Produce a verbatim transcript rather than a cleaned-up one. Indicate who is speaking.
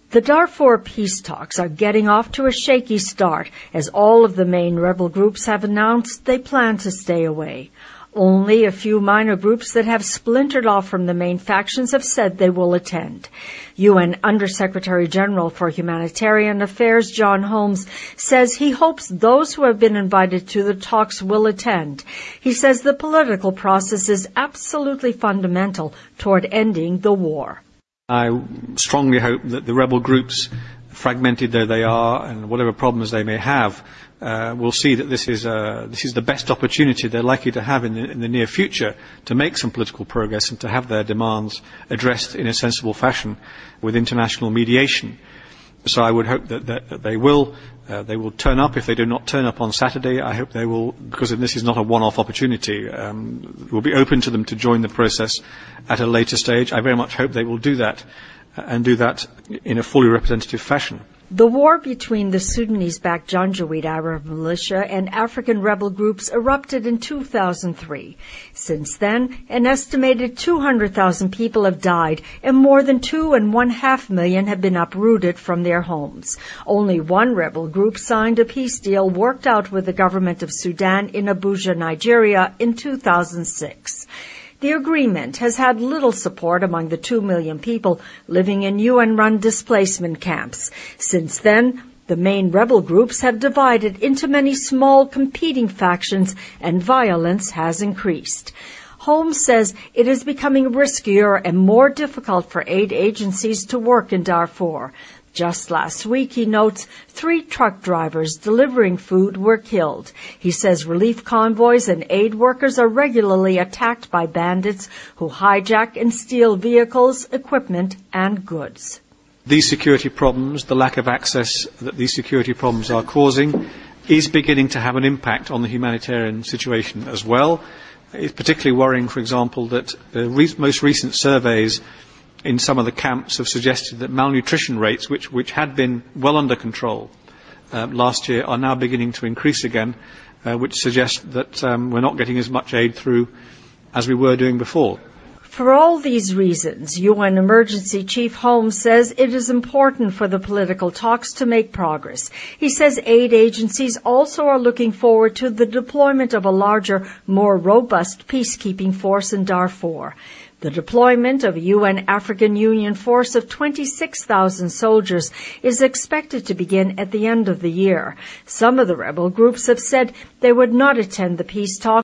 Speaker 1: The Darfur peace talks are getting off to a shaky start as all of the main rebel groups have announced they plan to stay away. Only a few minor groups that have splintered off from the main factions have said they will attend. U N Undersecretary General for Humanitarian Affairs John Holmes says he hopes those who have been invited to the talks will attend. He says the political process is absolutely fundamental toward ending the war.
Speaker 2: I strongly hope that the rebel groups, fragmented though they are and whatever problems they may have, uh, will see that this is, uh, this is the best opportunity they're likely to have in the, in the near future to make some political progress and to have their demands addressed in a sensible fashion with international mediation. So I would hope that, that, that they will uh, they will turn up. If they do not turn up on Saturday, I hope they will, because this is not a one-off opportunity. Um, it will be open to them to join the process at a later stage. I very much hope they will do that uh, and do that in a fully representative fashion.
Speaker 1: The war between the Sudanese-backed Janjaweed Arab militia and African rebel groups erupted in two thousand three. Since then, an estimated two hundred thousand people have died and more than two and one half million have been uprooted from their homes. Only one rebel group signed a peace deal worked out with the government of Sudan in Abuja, Nigeria in two thousand six. The agreement has had little support among the two million people living in U N-run displacement camps. Since then, the main rebel groups have divided into many small competing factions and violence has increased. Holmes says it is becoming riskier and more difficult for aid agencies to work in Darfur. Just last week, he notes, three truck drivers delivering food were killed. He says relief convoys and aid workers are regularly attacked by bandits who hijack and steal vehicles, equipment, and goods.
Speaker 2: These security problems, the lack of access that these security problems are causing, is beginning to have an impact on the humanitarian situation as well. It's particularly worrying, for example, that the re- most recent surveys in some of the camps have suggested that malnutrition rates, which, which had been well under control uh, last year, are now beginning to increase again, uh, which suggests that um, we're not getting as much aid through as we were doing before.
Speaker 1: For all these reasons, U N Emergency Chief Holmes says it is important for the political talks to make progress. He says aid agencies also are looking forward to the deployment of a larger, more robust peacekeeping force in Darfur. The deployment of a U N African Union force of twenty-six thousand soldiers is expected to begin at the end of the year. Some of the rebel groups have said they would not attend the peace talks